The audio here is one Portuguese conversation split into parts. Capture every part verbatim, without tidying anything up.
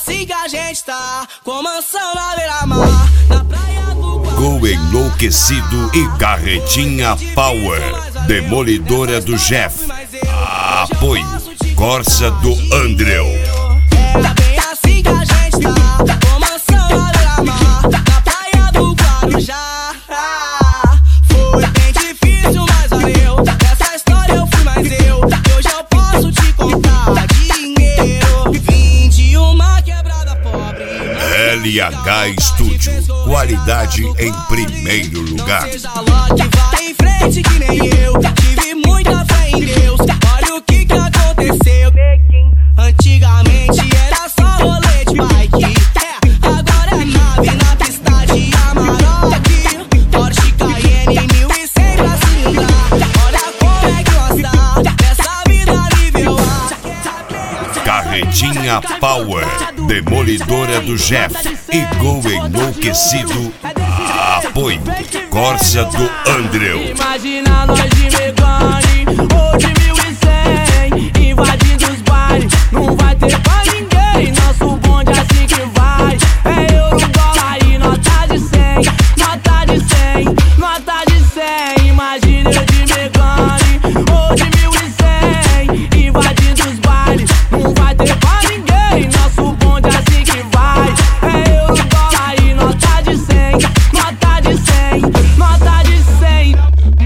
assim que a gente tá, com mansão na beira-mar, na praia do Gol Enlouquecido e Carretinha Power, Demolidora do Jeff. Apoio Corsa do Andreu. É bem assim que a gente tá, com mansão na beira-mar, na praia do Guarujá. Foi bem difícil, mas valeu. Essa história eu fui mais eu. Hoje eu posso te contar dinheiro. Vim de uma quebrada pobre. L H Studio, qualidade em primeiro lugar. Seja logo, vai em frente que nem eu. Tive muita fé em Deus. Olha o que que aconteceu. Antigamente era só rolê de bike. É, agora é nave na pista de Amarok. Porsche Cayenne mil e cem pra cilindrar. Olha como é que gosta dessa vida nível A. Carretinha Power, Demolidora do Jeff e Gol Enlouquecido. Apoio Corsa do Andreu. Imagina nós de Megane ou de mil e cem, invadindo os bailes, não vai ter pra ninguém. Nosso bonde é assim que vai, é euro, dólar e nota de cem, nota de cem, nota de cem. Imagina eu de Megane ou de mil e cem, invadindo os bailes, não vai ter pra ninguém. Nosso bonde é assim que vai, é euro, dólar e nota de cem, nota de cem, nota de cem.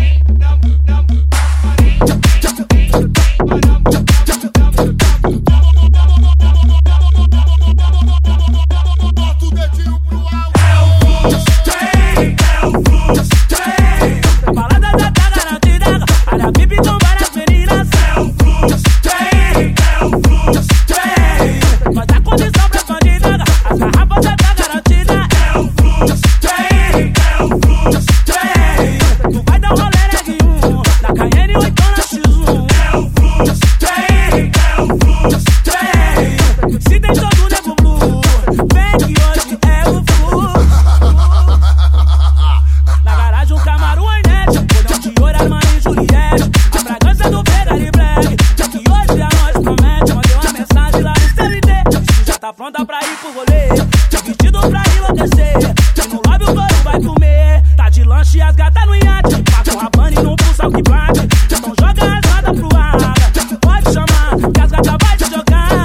Pronta pra ir pro rolê, vestido pra enlouquecer. E no lobby o couro vai comer. Tá de lanche e as gatas no iate, paga o rapane e não pulsa o que bate. Então joga as rodas pro ar, pode chamar que as gatas vai te jogar.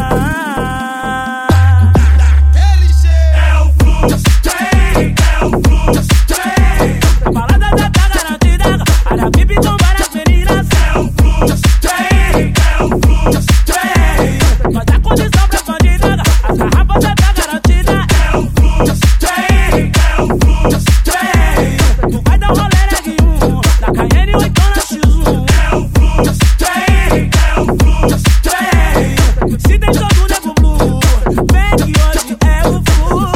É o fluxo, tem, é o fluxo, tem. A balada já tá garantida, área V I P com várias meninas. É o fluxo, tem, é o fluxo, tem. Vai dar condição pra bandida. As garrafas já tá garantida. É o fluxo, tem, é o fluxo, tem. Tu vai dar um rolê neguinho na Cayenne ou então na X um. É o fluxo, tem, é o fluxo, tem. Se tem todo nego blue, vem que hoje é o fluxo.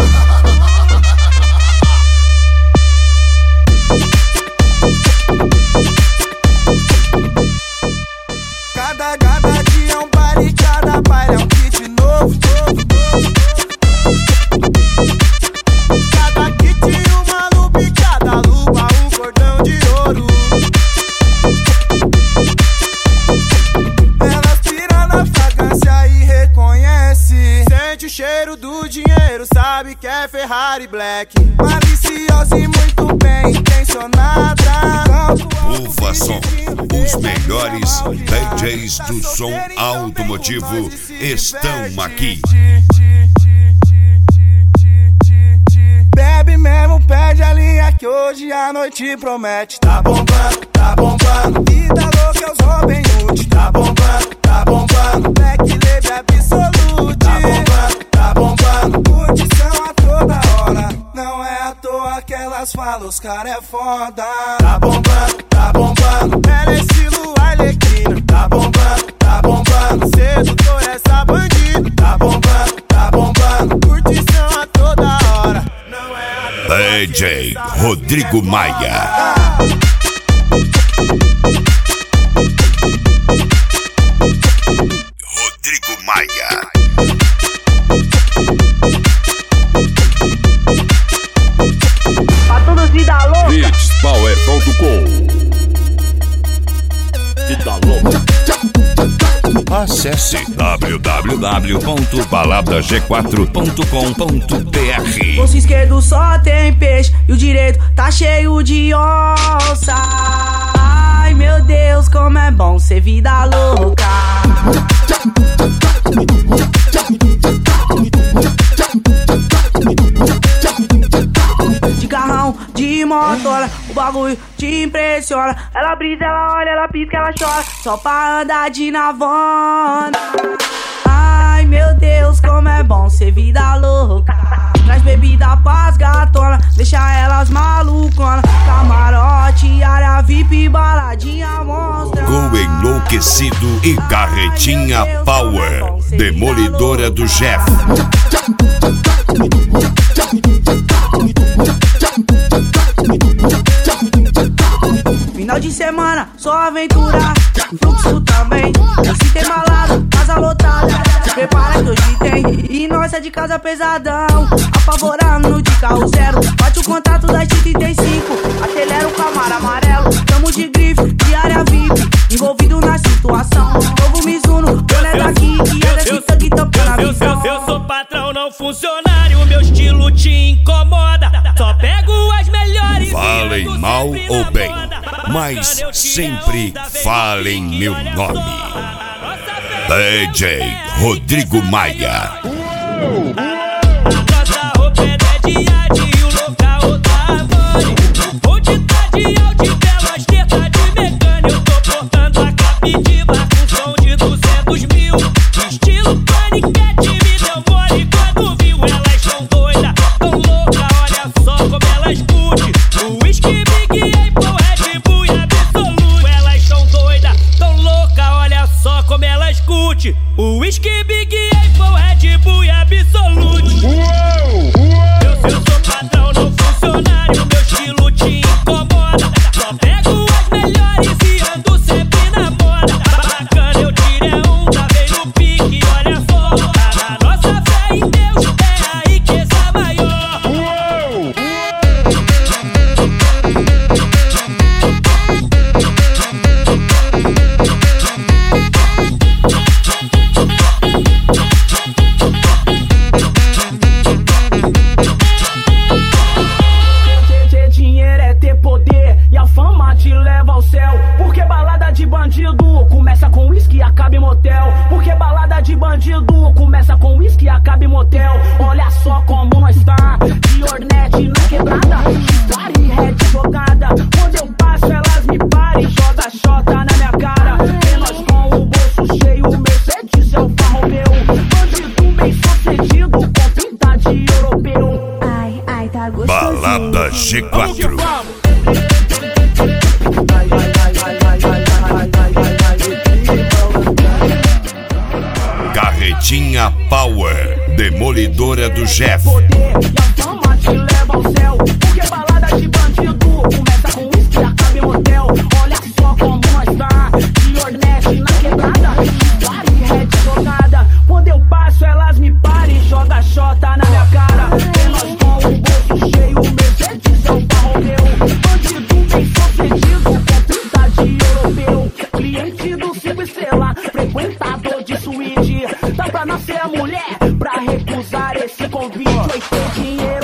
Cada, cada dia é um baile, cada baile é um kit novo. Cada kit uma lupa, cada lupa um cordão de ouro. Elas piram na fragrância e reconhece. Sente o cheiro do dinheiro, sabe que é Ferrari Black. Maliciosa e muito bem intencionada. Uva Som, os melhores D Js do som automotivo estão aqui. Bebe mesmo, pede a linha que hoje a noite promete. Tá bombando, tá bombando. Vida louca é os Robin Hood. Tá bombando, tá bombando. Black Label absolute. Tá bombando, tá bombando. Curtição a toda hora. Não é à toa que elas falam, os cara é foda. Tá bombando, tá bombando. Ela é estilo Arlequina. Tá bombando, tá bombando. Sedutor essa bandido. Tá bombando, tá bombando. Curtição a toda hora. Não é à D J Rodrigo Maia. Rodrigo Maia. Pra todos vida louca. beats power ponto com. Vida louca. Acesse Acesse w w w ponto balada g quatro ponto com ponto b r. Bolso esquerdo só tem peixe e o direito tá cheio de onça. Ai meu Deus, como é bom ser vida louca. De carrão, de motora, o bagulho te impressiona. Ela brisa, ela olha, ela pisca, ela chora, só pra andar de navona. Ai meu Deus, como é bom ser vida louca. Traz bebida pras gatona, deixa elas malucona. Camarote, área V I P, baladinha monstra. Gol Enlouquecido e Carretinha Power, Demolidora do Jeff. Final de semana, só aventura, fluxo também. Se tem malado, casa lotada, se prepara que hoje tem. E nós é de casa pesadão, apavorando de carro zero. Bate o contato das trinta e cinco, acelera o Camaro amarelo. Tamo de grife, de área V I P, envolvido na situação. Novo Mizuno, boné daqui, que é desse tanque tampando a visão. Eu sou patrão, não funcionário, meu estilo te incomoda. Só pego as melhores. Falem mal ou bem, mas sempre falem meu nome. D J Rodrigo Maia. Nossa roupa é de e o local tá mole. Onde tá de altitude, as tetas de mecânico. Eu tô portando a captiva com som de duzentos mil. Estilo paniquete, me deu mole quando viu. Elas tão doidas, tão louca, olha só como elas curte. O whisky, Big Apple, Red Bull e Absolute. Elas tão doidas, tão louca, olha só como elas curte. O whisky, Big Apple, Red Bull e Absolute. Eu, eu sou patrão, não funcionário, meu estilo te incomoda. Só pego as melhores e ando sempre na moda. Bacana, eu tirei onda, vem no pique, olha só. Tá na nossa fé em Deus, é aí que essa maior. Ter dinheiro é ter poder e a fama te leva ao céu. Porque balada de bandido começa com uísque e acaba em motel. Porque balada de bandido começa com uísque e acaba em motel. Olha só como nós tá, de Ornette na quebrada, Stari Red jogada. Quando eu passo elas me param e joga xota na minha cara. E nós com o bolso cheio, Mercedes é o farro meu. Bandido bem sucedido com pinta de europeu. Ai, ai, tá gostosinho. Balada G quatro. Carretinha Power, Demolidora do Jeff. Poder e a fama te leva ao céu. Porque balada de bandido começa com uísque e acaba em motel. Olha só como nós tá, de Ornette na quebrada, Stari Red jogada. Quando eu passo elas me param e joga xota na minha cara. E nós com o bolso cheio, Mercedes é o carro meu. Bandido bem sucedido com pinta de europeu. Cliente do cinco estrela, frequentador de suíte. Dá pra nascer a mulher pra recusar esse convite. Oi, tem dinheiro